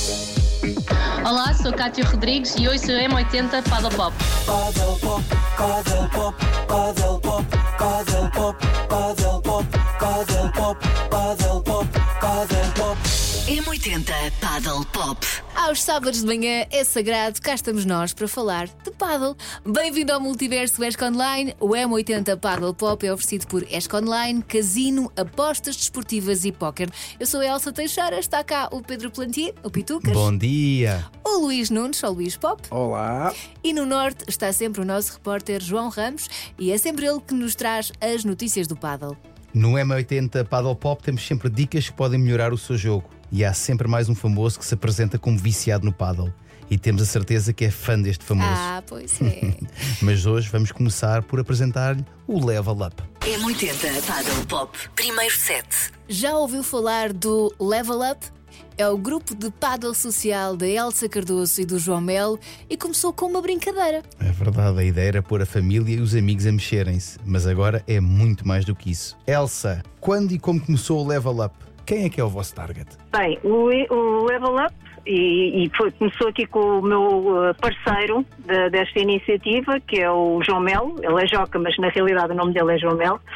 Olá, sou Cátia Rodrigues e ouço o M80 Paddle Pop. Paddle Pop, Paddle Pop, Paddle Pop, Paddle Pop, Paddle Pop, Paddle Pop, Paddle Pop, Paddle Pop. M80 Paddle Pop. Aos sábados de manhã é sagrado, cá estamos nós para falar de paddle. Bem-vindo ao multiverso ESC Online. O M80 Paddle Pop é oferecido por ESC Online, casino, apostas desportivas e póquer. Eu sou a Elsa Teixeira, está cá o Pedro Plantier, o Pitucas. Bom dia. O Luís Nunes, o Luís Pop. Olá. E no norte está sempre o nosso repórter João Ramos e é sempre ele que nos traz as notícias do paddle. No M80 Paddle Pop temos sempre dicas que podem melhorar o seu jogo. E há sempre mais um famoso que se apresenta como viciado no paddle. E temos a certeza que é fã deste famoso. Ah, pois é. Mas hoje vamos começar por apresentar-lhe o Level Up. M80 Paddle Pop. Primeiro set. Já ouviu falar do Level Up? É o grupo de paddle social da Elsa Cardoso e do João Melo e começou com uma brincadeira. É verdade, a ideia era pôr a família e os amigos a mexerem-se. Mas agora é muito mais do que isso. Elsa, quando e como começou o Level Up? Quem é que é o vosso target? Bem, o Level Up começou aqui com o meu parceiro desta iniciativa, que é o João Melo. Ele é Joca, mas na realidade o nome dele é João Melo.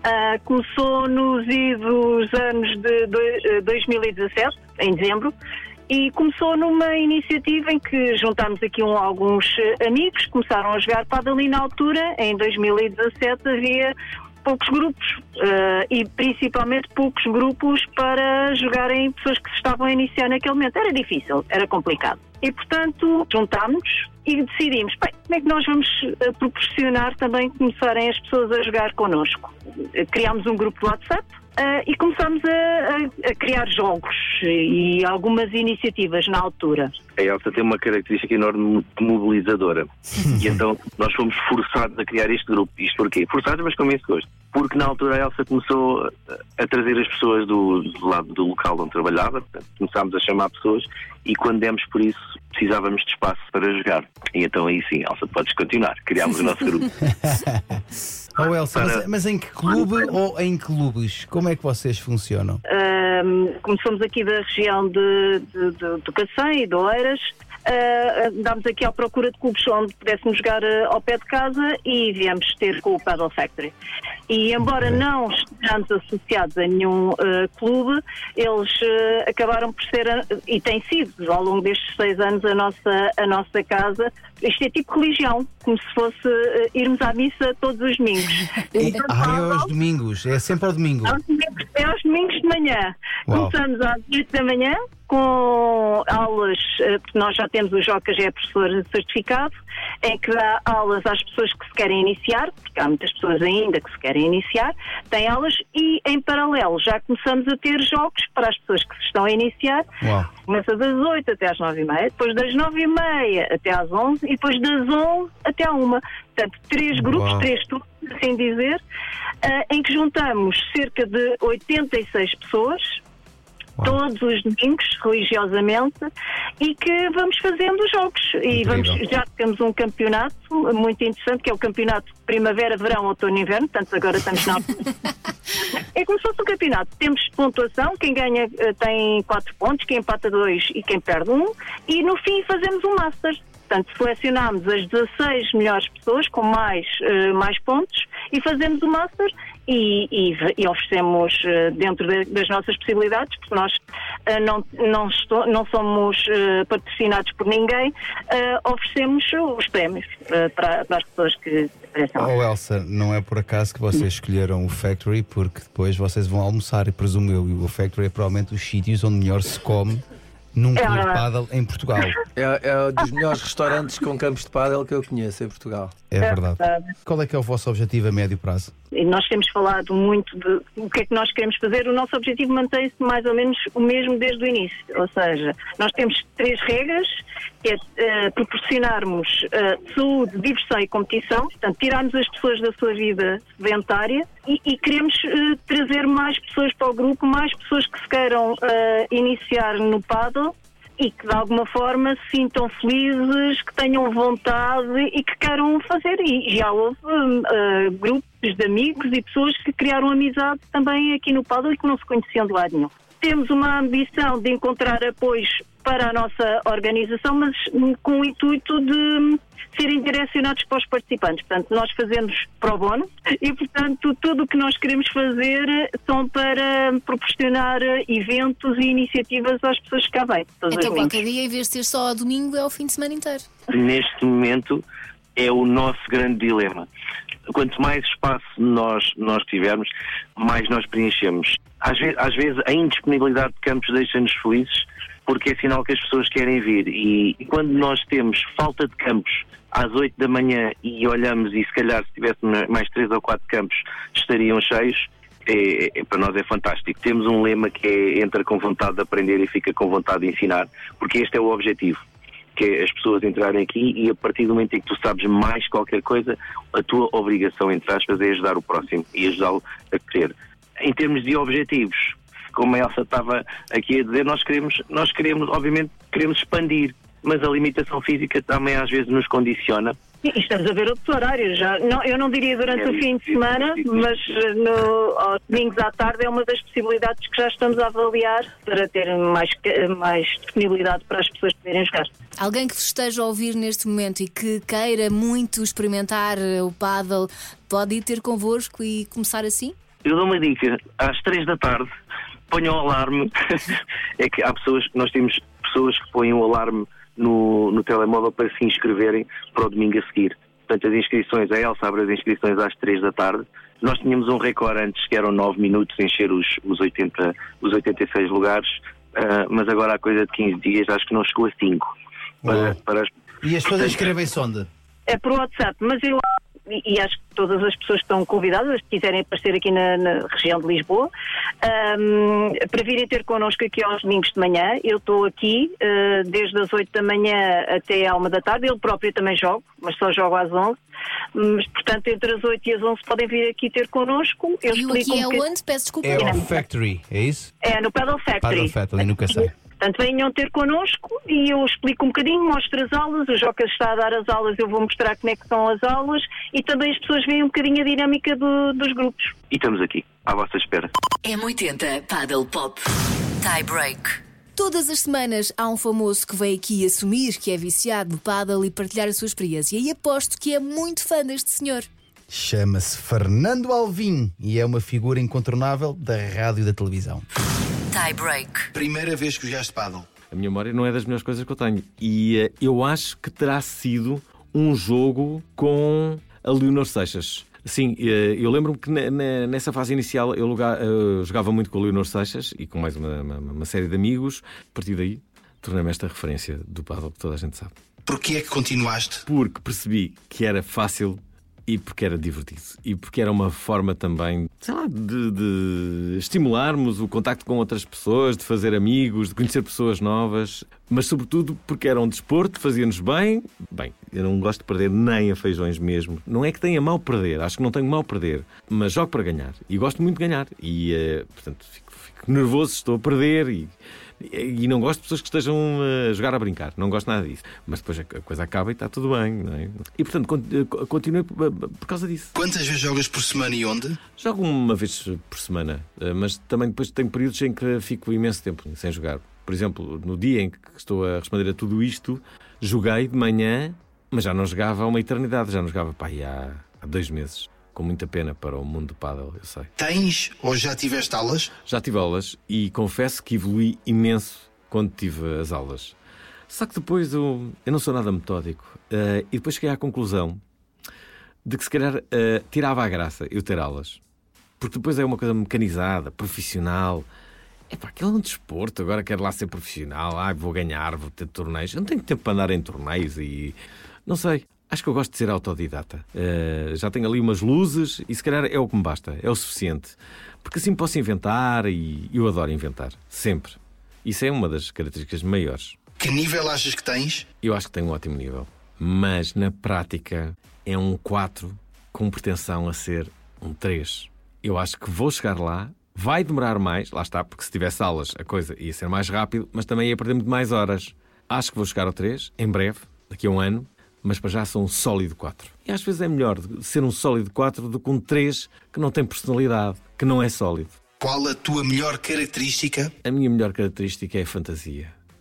Começou nos idos anos de 2017, em dezembro, e começou numa iniciativa em que juntámos aqui alguns amigos, começaram a jogar paddle e na altura, em 2017, havia poucos grupos e principalmente poucos grupos para jogarem pessoas que se estavam a iniciar naquele momento. Era difícil, era complicado. E, portanto, juntámos e decidimos, bem, como é que nós vamos proporcionar também começarem as pessoas a jogar connosco? Criámos um grupo de WhatsApp e começámos a criar jogos e algumas iniciativas na altura. A Elsa tem uma característica enorme de mobilizadora. E então nós fomos forçados a criar este grupo. Isto porquê? Forçados, mas com imenso gosto. Porque na altura a Elsa começou a trazer as pessoas do lado do local onde trabalhava. Portanto, começámos a chamar pessoas e quando demos por isso precisávamos de espaço para jogar. E então aí sim, Elsa, podes continuar. Criámos o nosso grupo. Oh Elsa, mas em que clube ou em clubes? Como é que vocês funcionam? Começamos aqui da região do Cacém e de Oeiras. Andámos aqui à procura de clubes onde pudéssemos jogar ao pé de casa e viemos ter com o Paddle Factory. E embora não estejamos associados a nenhum clube, eles acabaram por ser, e tem sido ao longo destes 6 anos, a nossa casa. Isto é tipo religião, como se fosse irmos à missa todos os domingos. É aos domingos, é sempre ao domingo. É aos domingos de manhã. Uau. Começamos às 8 da manhã com aulas, porque nós já temos o Joca, já é professor certificado, em que dá aulas às pessoas que se querem iniciar, porque há muitas pessoas ainda que se querem iniciar, tem aulas e em paralelo já começamos a ter jogos para as pessoas que se estão a iniciar. Uau. Começa das 8 até às 9h30, depois das 9h30 até às 11 e depois das 11 até à 1. Portanto, 3 grupos, Uau. 3 turnos, assim dizer, em que juntamos cerca de 86 pessoas, todos os domingos, religiosamente, e que vamos fazendo jogos. E já temos um campeonato muito interessante, que é o campeonato Primavera, Verão, Outono e Inverno, portanto agora estamos na... É como se fosse um campeonato. Temos pontuação, quem ganha tem 4 pontos, quem empata 2 e quem perde 1, e no fim fazemos um Master. Portanto, selecionámos as 16 melhores pessoas com mais pontos e fazemos o Master e oferecemos dentro das nossas possibilidades, porque nós não somos patrocinados por ninguém, oferecemos os prémios para as pessoas que interessam. Oh Elsa, não é por acaso que vocês escolheram o Factory, porque depois vocês vão almoçar, e presumo eu, e o Factory é provavelmente os sítios onde melhor se come num clube de paddle em Portugal. É um dos melhores restaurantes com campos de paddle que eu conheço em Portugal. É verdade. Qual é que é o vosso objetivo a médio prazo? E nós temos falado muito de o que é que nós queremos fazer. O nosso objetivo mantém-se mais ou menos o mesmo desde o início. Ou seja, nós temos 3 regras, que é proporcionarmos saúde, diversão e competição. Portanto, tirarmos as pessoas da sua vida sedentária e queremos trazer mais pessoas para o grupo, mais pessoas que se queiram iniciar no paddle e que de alguma forma se sintam felizes, que tenham vontade e que queiram fazer. E já houve grupos de amigos e pessoas que criaram amizade também aqui no paddle e que não se conheciam de lado nenhum. Temos uma ambição de encontrar apoios para a nossa organização, mas com o intuito de serem direcionados para os participantes. Portanto, nós fazemos pro bono e, portanto, tudo o que nós queremos fazer são para proporcionar eventos e iniciativas às pessoas que cá vêm. Então, qualquer dia, em vez de ser só ao domingo, é ao fim de semana inteiro. Neste momento é o nosso grande dilema. Quanto mais espaço nós tivermos, mais nós preenchemos. Às vezes a indisponibilidade de campos deixa-nos felizes, porque é sinal que as pessoas querem vir. E quando nós temos falta de campos às 8 da manhã e olhamos e se calhar se tivéssemos mais 3 ou 4 campos estariam cheios, para nós é fantástico. Temos um lema que é entra com vontade de aprender e fica com vontade de ensinar, porque este é o objetivo, que é as pessoas entrarem aqui e a partir do momento em que tu sabes mais qualquer coisa, a tua obrigação, entre aspas, é ajudar o próximo e ajudá-lo a crescer. Em termos de objetivos, como a Elsa estava aqui a dizer, nós queremos, obviamente, queremos expandir, mas a limitação física também às vezes nos condiciona. E estamos a ver outros horários já. Não, eu não diria durante o fim de semana, mas aos domingos à tarde é uma das possibilidades que já estamos a avaliar para ter mais disponibilidade para as pessoas poderem jogar. Alguém que vos esteja a ouvir neste momento e que queira muito experimentar o paddle, pode ir ter convosco e começar assim? Eu dou uma dica, às 3 da tarde ponham o alarme. É que há pessoas, nós temos pessoas que põem o alarme no telemóvel para se inscreverem para o domingo a seguir. Portanto, as inscrições, a Elsa abre as inscrições às 3 da tarde. Nós tínhamos um recorde antes que eram 9 minutos encher os 86 lugares, mas agora há coisa de 15 dias, acho que não chegou a 5. E as pessoas inscrevem-se onde? É por WhatsApp, mas eu e acho que todas as pessoas que estão convidadas, que quiserem aparecer aqui na região de Lisboa, para virem ter connosco aqui aos domingos de manhã. Eu estou aqui desde as 8 da manhã até à 1 da tarde. Eu próprio também jogo, mas só jogo às 11. Mas, portanto, entre as 8 e as 11 podem vir aqui ter connosco. Eu e o aqui é onde? Peço desculpa. É o Factory, é isso? É no Paddle Factory. Paddle Factory, nunca sei. Portanto, venham ter connosco e eu explico um bocadinho, mostro as aulas, o Joca está a dar as aulas, eu vou mostrar como é que são as aulas e também as pessoas veem um bocadinho a dinâmica dos grupos. E estamos aqui, à vossa espera. M80 Paddle Pop Tie Break. Todas as semanas há um famoso que vem aqui assumir que é viciado no paddle e partilhar a sua experiência. E aposto que é muito fã deste senhor. Chama-se Fernando Alvim e é uma figura incontornável da rádio e da televisão. Tie Break. Primeira vez que jogaste paddle? A minha memória não é das melhores coisas que eu tenho. E eu acho que terá sido um jogo com a Leonor Seixas. Sim, eu lembro-me que nessa fase inicial eu jogava muito com a Leonor Seixas e com mais uma série de amigos. A partir daí tornei-me esta referência do paddle que toda a gente sabe. Porquê é que continuaste? Porque percebi que era fácil e porque era divertido. E porque era uma forma também, sei lá, de estimularmos o contacto com outras pessoas, de fazer amigos, de conhecer pessoas novas. Mas sobretudo porque era um desporto, fazia-nos bem. Bem, eu não gosto de perder nem a feijões mesmo. Não é que tenha mal perder, acho que não tenho mal perder. Mas jogo para ganhar. E gosto muito de ganhar. E, portanto, fico nervoso, estou a perder e não gosto de pessoas que estejam a jogar a brincar. Não gosto nada disso. Mas depois a coisa acaba e está tudo bem, não é? E portanto continuei por causa disso. Quantas vezes jogas por semana e onde? Jogo uma vez por semana. Mas também depois tenho períodos em que fico imenso tempo sem jogar. Por exemplo, no dia em que estou a responder a tudo isto, joguei de manhã, mas já não jogava há uma eternidade. Já não jogava há 2 meses. Com muita pena para o mundo do paddle, eu sei. Tens ou já tiveste aulas? Já tive aulas e confesso que evolui imenso quando tive as aulas. Só que depois eu não sou nada metódico. E depois cheguei à conclusão de que se calhar tirava a graça eu ter aulas. Porque depois é uma coisa mecanizada, profissional. Aquilo é um desporto, agora quero lá ser profissional. Vou ganhar, vou ter torneios. Eu não tenho tempo para andar em torneios e... Não sei. Acho que eu gosto de ser autodidata. Já tenho ali umas luzes e se calhar é o que me basta, é o suficiente. Porque assim posso inventar e eu adoro inventar. Sempre. Isso é uma das características maiores. Que nível achas que tens? Eu acho que tenho um ótimo nível. Mas na prática é um 4 com pretensão a ser um 3. Eu acho que vou chegar lá, vai demorar mais, lá está, porque se tivesse aulas a coisa ia ser mais rápido, mas também ia perder muito mais horas. Acho que vou chegar ao 3, em breve, daqui a um ano. Mas para já sou um sólido 4. E às vezes é melhor ser um sólido 4 do que um 3 que não tem personalidade, que não é sólido. Qual a tua melhor característica? A minha melhor característica é a fantasia.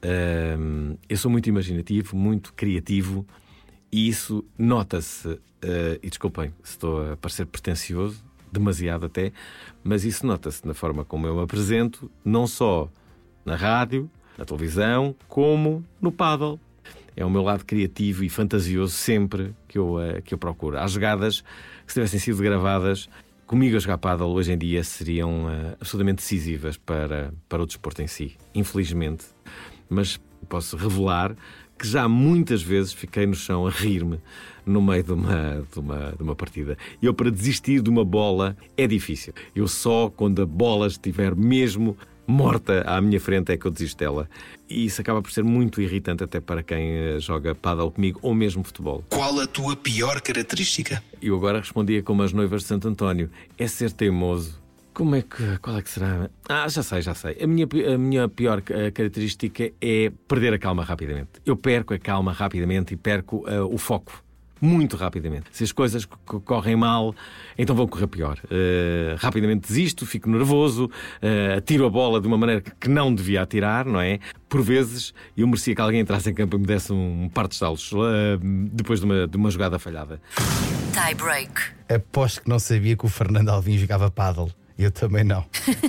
Eu sou muito imaginativo, muito criativo, e isso nota-se, e desculpem se estou a parecer pretencioso, demasiado até, mas isso nota-se na forma como eu me apresento, não só na rádio, na televisão, como no paddle. É o meu lado criativo e fantasioso sempre que eu procuro. Há jogadas que, se tivessem sido gravadas comigo a jogar paddle hoje em dia, seriam absolutamente decisivas para o desporto em si, infelizmente. Mas posso revelar que já muitas vezes fiquei no chão a rir-me no meio de uma partida. Eu, para desistir de uma bola, é difícil. Eu só quando a bola estiver mesmo morta à minha frente é que eu desisto dela. E isso acaba por ser muito irritante até para quem joga paddle comigo ou mesmo futebol. Qual a tua pior característica? Eu agora respondia como as noivas de Santo António: é ser teimoso. Qual é que será? Já sei. A minha pior característica é perder a calma rapidamente. Eu perco a calma rapidamente e perco o foco muito rapidamente. Se as coisas correm mal, então vão correr pior. Rapidamente desisto, fico nervoso, atiro a bola de uma maneira que não devia atirar, não é? Por vezes eu merecia que alguém entrasse em campo e me desse um par de estalos depois de uma jogada falhada. Tie break. Aposto que não sabia que o Fernando Alvim jogava paddle. Eu também não.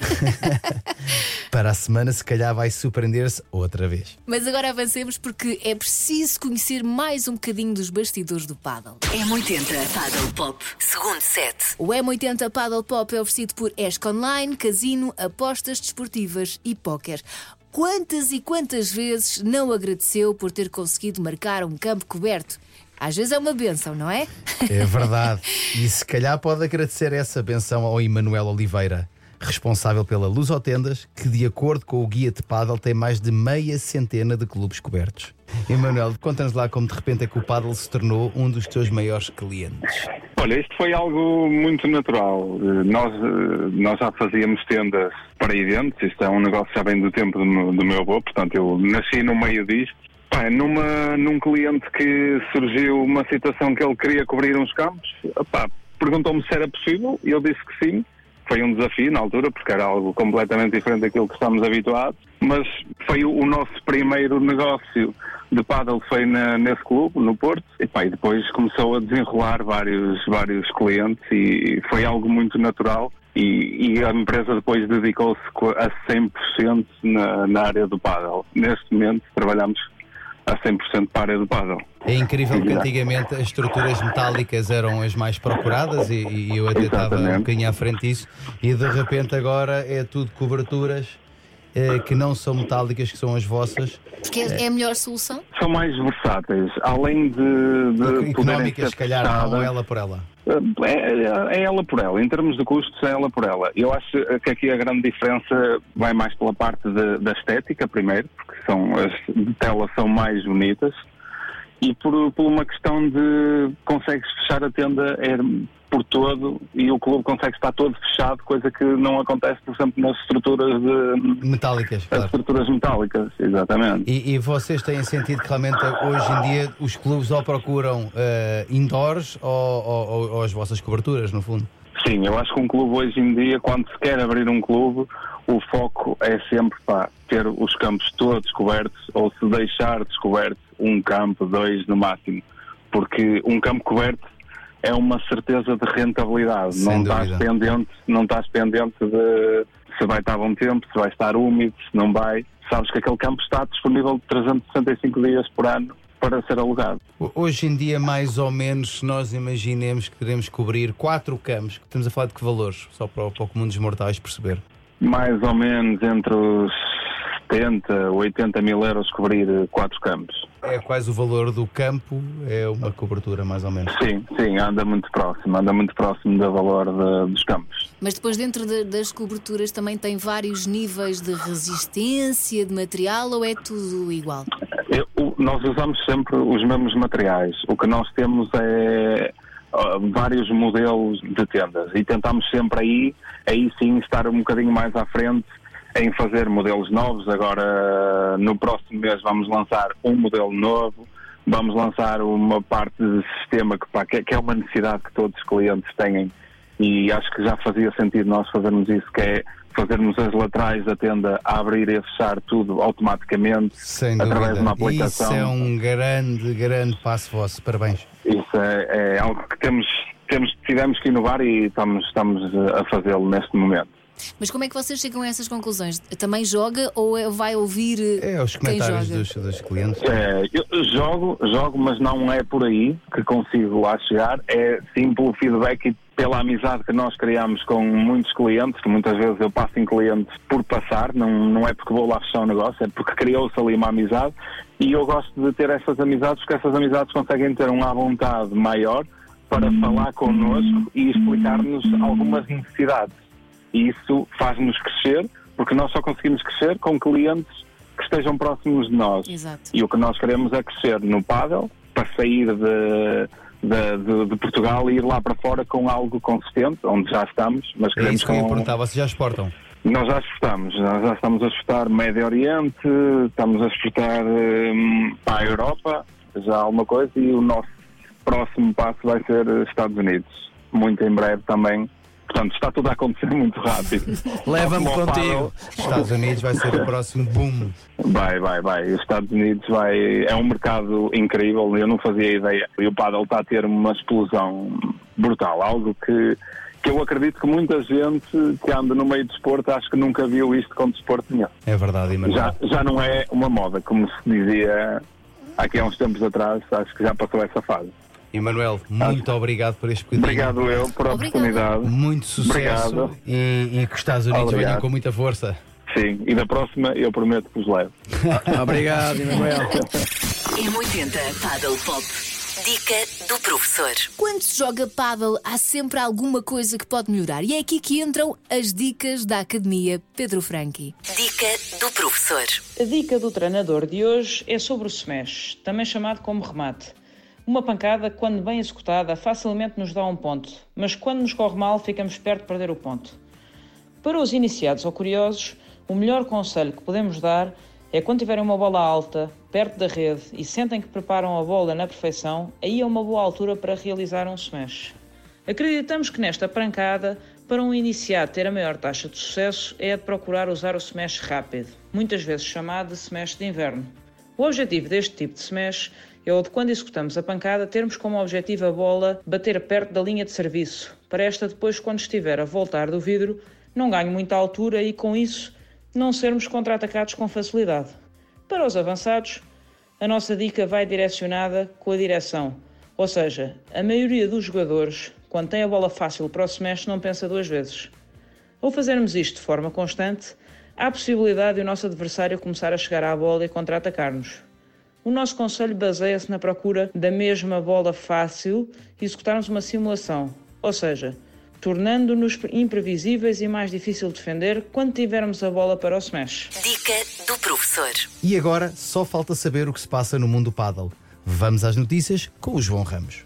Para a semana, se calhar, vai surpreender-se outra vez. Mas agora avancemos, porque é preciso conhecer mais um bocadinho dos bastidores do paddle. M80 Paddle Pop, segundo set. O M80 Paddle Pop é oferecido por ESC Online, casino, apostas desportivas e póquer. Quantas e quantas vezes não agradeceu por ter conseguido marcar um campo coberto? Às vezes é uma bênção, não é? É verdade. E se calhar pode agradecer essa benção ao Emanuel Oliveira, responsável pela Lusotendas, que, de acordo com o guia de paddle, tem mais de meia centena de clubes cobertos. Emanuel, conta-nos lá como de repente é que o paddle se tornou um dos teus maiores clientes. Olha, isto foi algo muito natural. Nós já fazíamos tendas para eventos. Isto é um negócio que já vem do tempo do meu avô. Portanto, eu nasci no meio disto. Num cliente que surgiu uma situação que ele queria cobrir uns campos, perguntou-me se era possível e eu disse que sim. Foi um desafio na altura, porque era algo completamente diferente daquilo que estamos habituados, mas foi o nosso primeiro negócio de paddle, foi nesse clube, no Porto, e depois começou a desenrolar vários clientes e foi algo muito natural. E a empresa depois dedicou-se a 100% na área do paddle. Neste momento trabalhamos a 100% para a área do paddle. É incrível que antigamente as estruturas metálicas eram as mais procuradas e eu até estava um bocadinho à frente disso, e de repente agora é tudo coberturas que não são metálicas, que são as vossas. Porque é a melhor solução? São mais versáteis, além de económicas, se calhar, não, ela por ela. É ela por ela, em termos de custos é ela por ela. Eu acho que aqui a grande diferença vai mais pela parte da estética, primeiro, porque as de tela são mais bonitas, e por uma questão de consegues fechar a tenda por todo e o clube consegue estar todo fechado, coisa que não acontece, por exemplo, nas estruturas metálicas. Claro. As estruturas metálicas, exatamente. E vocês têm sentido que realmente hoje em dia os clubes ou procuram indoors ou as vossas coberturas, no fundo? Sim, eu acho que um clube hoje em dia, quando se quer abrir um clube, o foco é sempre ter os campos todos cobertos, ou se deixar descoberto um campo, 2 no máximo, porque um campo coberto é uma certeza de rentabilidade. Não estás pendente de se vai estar bom tempo, se vai estar úmido, se não vai. Sabes que aquele campo está disponível 365 dias por ano para ser alugado. Hoje em dia, mais ou menos, nós imaginemos que queremos cobrir 4 campos. Estamos a falar de que valores? Só para o comum dos mortais perceber. Mais ou menos entre os 70, 80 mil euros cobrir 4 campos. É quase o valor do campo, é uma cobertura mais ou menos. Sim, anda muito próximo do valor dos campos. Mas depois dentro das coberturas também tem vários níveis de resistência de material, ou é tudo igual? Nós usamos sempre os mesmos materiais. O que nós temos é vários modelos de tendas e tentamos sempre aí sim estar um bocadinho mais à frente em fazer modelos novos. Agora, no próximo mês, vamos lançar um modelo novo, vamos lançar uma parte de sistema que é uma necessidade que todos os clientes têm, e acho que já fazia sentido nós fazermos isso, que é fazermos as laterais da tenda a abrir e a fechar tudo automaticamente, Sem através de uma dúvida. aplicação. Isso é um grande passo vosso. Parabéns. Isso é algo que tivemos que inovar e estamos a fazê-lo neste momento. Mas como é que vocês chegam a essas conclusões? Também joga ou vai ouvir os quem comentários joga? dos clientes. Eu jogo, mas não é por aí que consigo lá chegar. É sim pelo feedback e pela amizade que nós criamos com muitos clientes. Muitas vezes eu passo em clientes por passar, não é porque vou lá fechar um negócio, é porque criou-se ali uma amizade. E eu gosto de ter essas amizades, porque essas amizades conseguem ter uma vontade maior para falar connosco e explicar-nos algumas necessidades. E isso faz-nos crescer, porque nós só conseguimos crescer com clientes que estejam próximos de nós. Exato. E o que nós queremos é crescer no pádel, para sair de Portugal e ir lá para fora com algo consistente, onde já estamos. Mas É queremos isso que eu ia perguntar. Vocês já exportam? Nós já exportamos, já estamos a exportar Médio Oriente, estamos a exportar para a Europa, já alguma coisa, e o nosso próximo passo vai ser Estados Unidos, muito em breve também. Portanto, está tudo a acontecer muito rápido. Leva-me contigo. Estados Unidos vai ser o próximo boom. Vai. Os Estados Unidos é um mercado incrível, eu não fazia ideia. E o pádel está a ter uma explosão brutal, algo que eu acredito que muita gente que anda no meio de desporto acho que nunca viu isto com desporto nenhum. É verdade, Emanuel. Já não é uma moda, como se dizia aqui há uns tempos atrás, acho que já passou essa fase. Emanuel, muito obrigado por este bocadinho. Obrigado eu por a oportunidade. Muito sucesso. Obrigado. E que os Estados Unidos venham com muita força. Sim, e da próxima eu prometo que os levo. Obrigado, Emanuel. M80 Paddle Pop. Dica do professor. Quando se joga pádel, há sempre alguma coisa que pode melhorar. E é aqui que entram as dicas da Academia Pedro Franchi. Dica do professor. A dica do treinador de hoje é sobre o smash, também chamado como remate. Uma pancada, quando bem executada, facilmente nos dá um ponto, mas quando nos corre mal, ficamos perto de perder o ponto. Para os iniciados ou curiosos, o melhor conselho que podemos dar é quando tiverem uma bola alta, perto da rede, e sentem que preparam a bola na perfeição, aí é uma boa altura para realizar um smash. Acreditamos que nesta pancada, para um iniciado ter a maior taxa de sucesso, é a de procurar usar o smash rápido, muitas vezes chamado de smash de inverno. O objetivo deste tipo de smash é o de, quando executamos a pancada, termos como objetivo a bola bater perto da linha de serviço, para esta depois, quando estiver a voltar do vidro, não ganhe muita altura e, com isso, não sermos contra-atacados com facilidade. Para os avançados, a nossa dica vai direcionada com a direção, ou seja, a maioria dos jogadores, quando tem a bola fácil para o smash, não pensa duas vezes. Ao fazermos isto de forma constante, há a possibilidade de o nosso adversário começar a chegar à bola e contra-atacar-nos. O nosso conselho baseia-se na procura da mesma bola fácil e executarmos uma simulação, ou seja, tornando-nos imprevisíveis e mais difícil de defender quando tivermos a bola para o smash. Dica do professor. E agora só falta saber o que se passa no mundo do pádel. Vamos às notícias com o João Ramos.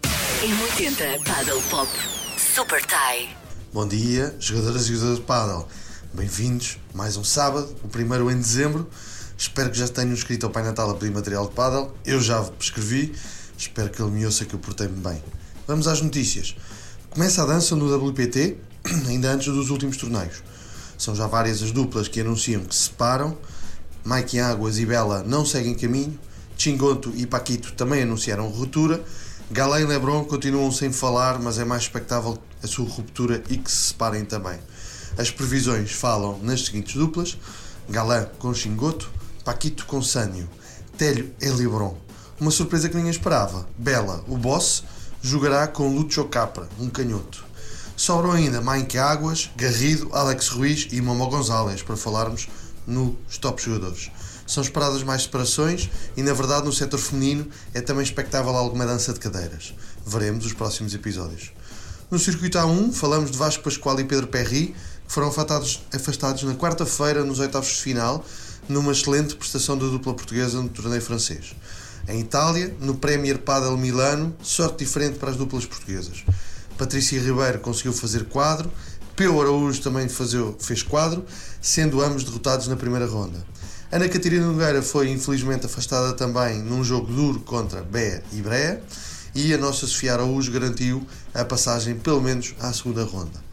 M80 Paddle Pop. Super Tie. Bom dia, jogadoras e jogadores de pádel. Bem-vindos mais um sábado, o primeiro em dezembro. Espero que já tenham escrito ao Pai Natal a pedir material de pádel. Eu já escrevi, espero que ele me ouça que eu portei-me bem. Vamos às notícias. Começa a dança no WPT, ainda antes dos últimos torneios. São já várias as duplas que anunciam que se separam. Mike Águas e Bela não seguem caminho. Chingoto e Paquito também anunciaram ruptura. Galé e Lebron continuam sem falar, mas é mais expectável a sua ruptura e que se separem também. As previsões falam nas seguintes duplas: Galé com Chingoto, Paquito com Sânio, Telho e Lebron. Uma surpresa que ninguém esperava: Bela, o boss, jogará com Lúcio Capra, um canhoto. Sobram ainda Mike Águas, Garrido, Alex Ruiz e Momo Gonzalez, para falarmos nos top jogadores. São esperadas mais separações e, na verdade, no setor feminino é também expectável alguma dança de cadeiras. Veremos os próximos episódios. No circuito A1, falamos de Vasco Pascoal e Pedro Perry, que foram afastados na quarta-feira nos oitavos de final, numa excelente prestação da dupla portuguesa no torneio francês. Em Itália, no Premier Padel Milano, sorte diferente para as duplas portuguesas. Patrícia Ribeiro conseguiu fazer quadro, Peu Araújo também fez quadro, sendo ambos derrotados na primeira ronda. Ana Catarina Nogueira foi infelizmente afastada também num jogo duro contra Bé e Brea, e a nossa Sofia Araújo garantiu a passagem pelo menos à segunda ronda.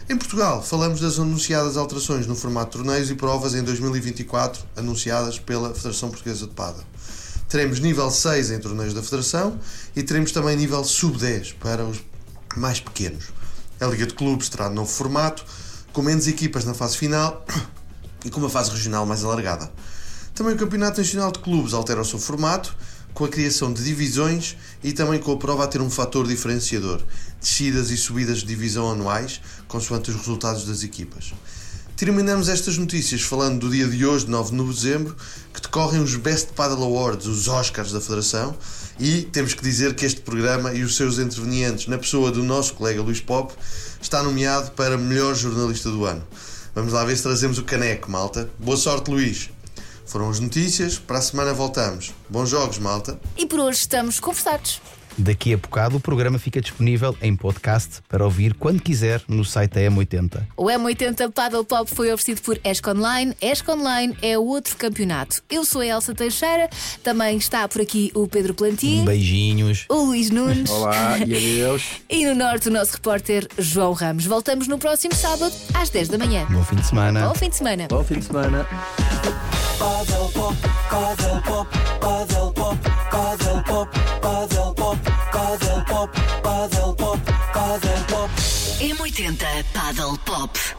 Em Portugal, falamos das anunciadas alterações no formato de torneios e provas em 2024, anunciadas pela Federação Portuguesa de Pádel. Teremos nível 6 em torneios da Federação e teremos também nível sub-10 para os mais pequenos. A Liga de Clubes terá novo formato, com menos equipas na fase final e com uma fase regional mais alargada. Também o Campeonato Nacional de Clubes altera o seu formato, com a criação de divisões e também com a prova a ter um fator diferenciador, descidas e subidas de divisão anuais, consoante os resultados das equipas. Terminamos estas notícias falando do dia de hoje, 9 de dezembro, que decorrem os Best Padel Awards, os Oscars da Federação, e temos que dizer que este programa e os seus intervenientes, na pessoa do nosso colega Luís Pop, está nomeado para melhor jornalista do ano. Vamos lá ver se trazemos o caneco, malta. Boa sorte, Luís. Foram as notícias, para a semana voltamos. Bons jogos, malta. E por hoje estamos conversados. Daqui a bocado o programa fica disponível em podcast para ouvir quando quiser no site da M80. O M80 Paddle Pop foi oferecido por ESC Online. ESC Online é outro campeonato. Eu sou a Elsa Teixeira, também está por aqui o Pedro Plantin. Beijinhos. O Luís Nunes. Olá e adeus. E no norte o nosso repórter João Ramos. Voltamos no próximo sábado às 10 da manhã. Bom fim de semana. Bom fim de semana. Bom fim de semana. Paddle Pop, Paddle Pop, Paddle Pop, Paddle Pop, Paddle Pop, Paddle Pop, Paddle Pop, Paddle Pop. M80 Paddle Pop.